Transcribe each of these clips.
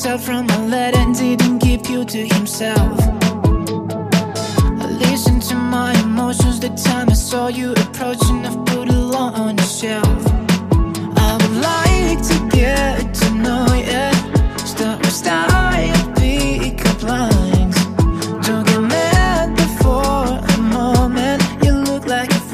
out from my letter and didn't keep you to himself. I listened to my emotions the time I saw you approaching. I've put it all on the shelf. I would like to get to know you. Start with style, pick up lines. Don't get mad before a moment. You look like a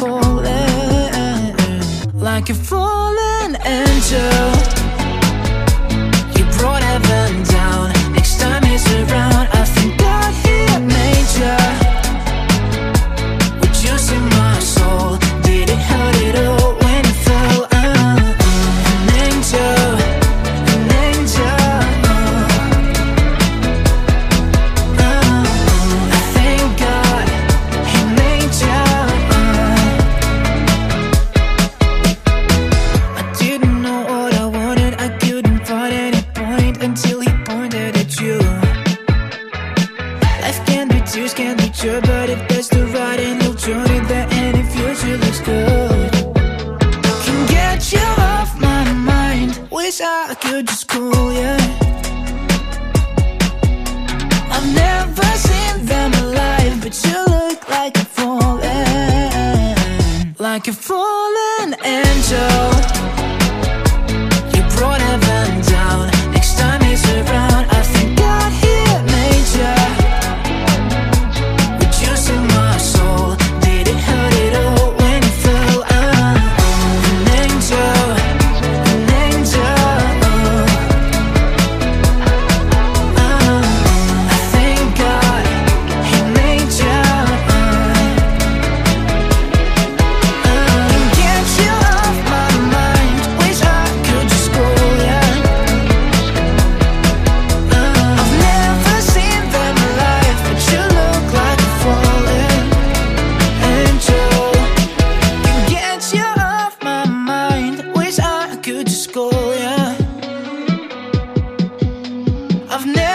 fallen angel. You brought heaven down. Next time he's around, I think God he made ya. Would you see my soul? Did it hurt it all when it fell? An angel, an angel. I thank God he made ya. I didn't know what I wanted. I couldn't find any point until he pointed at you. Life can be tears, can be joy, but if there's the right and you'll join it, then any future looks good. Can get you off my mind. Wish I could just call you. I've never seen them alive, but you look like a fallen angel. You brought heaven down. Next time he's around, I think God he made ya. Would you see my soul? Did it hurt it all when it fell? An angel, an angel. I thank God he made ya. Can get you off my mind. Wish I could just call ya. I've never seen them alive, but you look like a fallen angel. Can get you off my mind. Wish I could just call ya. I've never